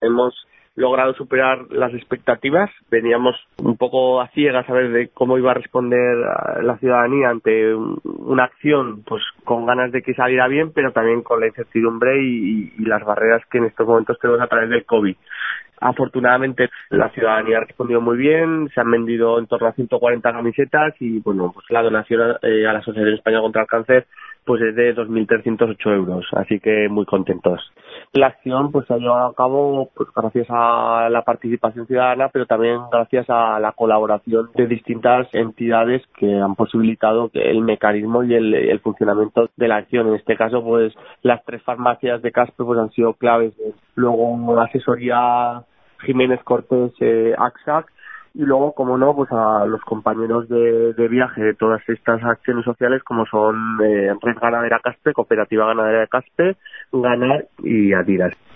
hemos logrado superar las expectativas. Veníamos un poco a ciegas a ver de cómo iba a responder la ciudadanía ante una acción, pues con ganas de que saliera bien, pero también con la incertidumbre y las barreras que en estos momentos tenemos a través del COVID. Afortunadamente la ciudadanía ha respondido muy bien, se han vendido en torno a 140 camisetas y bueno, pues la donación a la Asociación Española contra el Cáncer pues es de 2.308 euros, así que muy contentos. La acción pues se ha llevado a cabo pues gracias a la participación ciudadana, pero también gracias a la colaboración de distintas entidades que han posibilitado el mecanismo y el funcionamiento de la acción. En este caso pues las 3 farmacias de Caspe pues han sido claves. Luego la asesoría Jiménez Cortés AXAC y luego, como no, pues a los compañeros de viaje de todas estas acciones sociales como son Red Ganadera Caspe, Cooperativa Ganadera de Caspe, Ganar y Adidas.